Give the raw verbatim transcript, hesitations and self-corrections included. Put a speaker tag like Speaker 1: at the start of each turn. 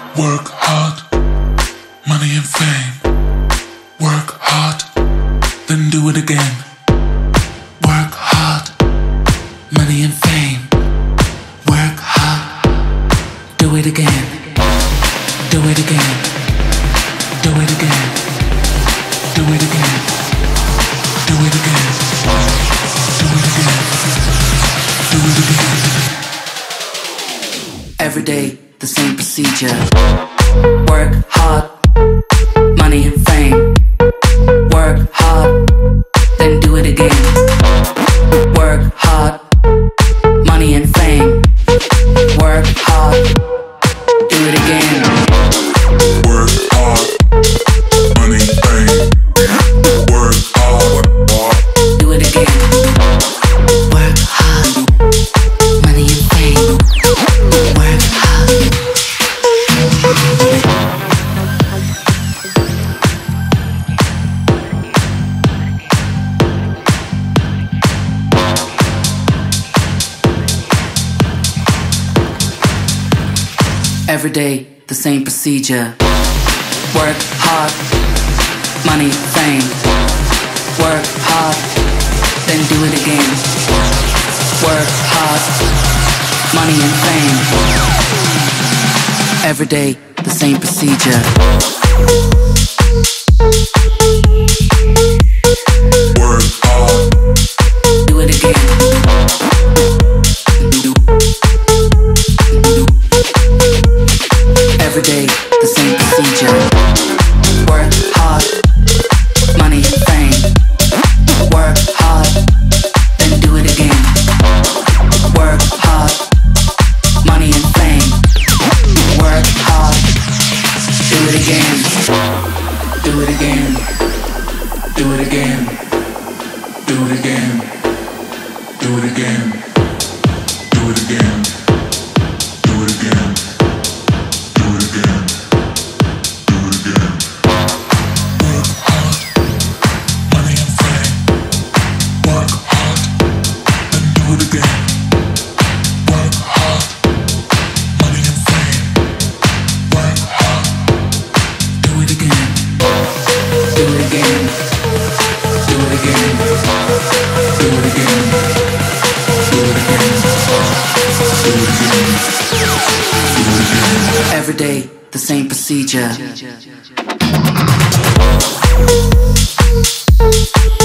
Speaker 1: Work hard, money and fame. Work hard, then do it again. Work hard, money and fame. Work hard, do it again. Do it again. Do it again. Do it again. Do it again. Do it again. Do it again.
Speaker 2: Every day, the same procedure. Work hard, money and fame. Work hard, then do it again. Work hard, money and fame. Work hard, do it again.
Speaker 1: Work hard, money, fame. Work hard,
Speaker 2: do it again. Work hard, money and fame. Work hard. Every day, the same procedure. Work hard, money, fame. Work hard, then do it again. Work hard, money and fame. Every day, the same procedure.
Speaker 1: work hard,
Speaker 2: Do it again. Every day, the same procedure. Work hard, money and fame. Work hard, then do it again. Work hard, money and fame. Work hard, do it again. Do it again. Do it again.
Speaker 1: do it again, do it again, do it again, do it again, do it again, do it again. Work hard, money and fame. Work hard, then do it again. Work hard, money and fame. Work hard,
Speaker 2: Do it again. Do it again. Do it again. Do it again. Do it again. Do it again. Every day, the same procedure.